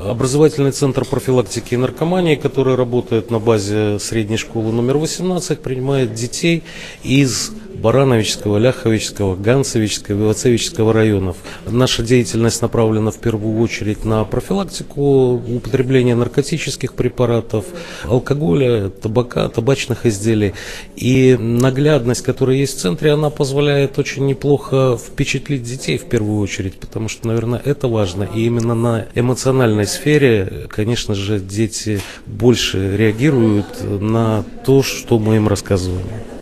Образовательный центр профилактики и наркомании, который работает на базе средней школы номер 18, принимает детей из Барановичского, Ляховичского, Ганцевичского, Вилоцевичского районов. Наша деятельность направлена в первую очередь на профилактику употребления наркотических препаратов, алкоголя, табака, табачных изделий. И наглядность, которая есть в центре, она позволяет очень неплохо впечатлить детей в первую очередь, потому что, наверное, это важно. И именно на эмоциональной сфере, конечно же, дети больше реагируют на то, что мы им рассказываем.